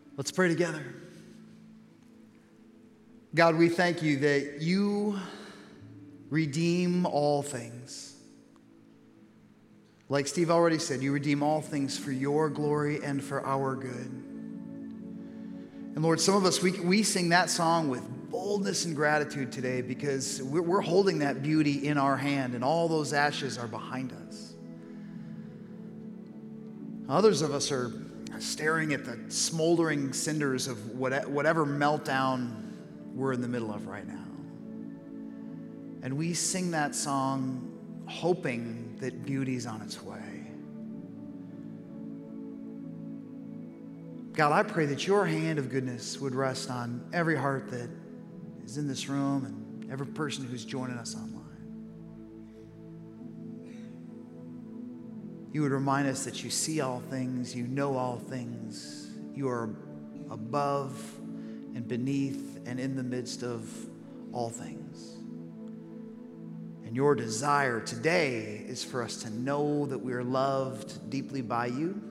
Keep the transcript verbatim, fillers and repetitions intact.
Let's pray together. God, we thank you that you redeem all things. Like Steve already said, you redeem all things for your glory and for our good. And Lord, some of us, we, we sing that song with boldness and gratitude today because we're, we're holding that beauty in our hand and all those ashes are behind us. Others of us are staring at the smoldering cinders of whatever meltdown we're in the middle of right now. And we sing that song hoping that beauty's on its way. God, I pray that your hand of goodness would rest on every heart that is in this room and every person who's joining us online. You would remind us that you see all things, you know all things, you are above and beneath and in the midst of all things. And your desire today is for us to know that we are loved deeply by you,